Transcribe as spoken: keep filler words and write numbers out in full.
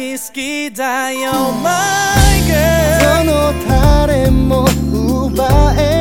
大好きだよ My girl どの誰も奪え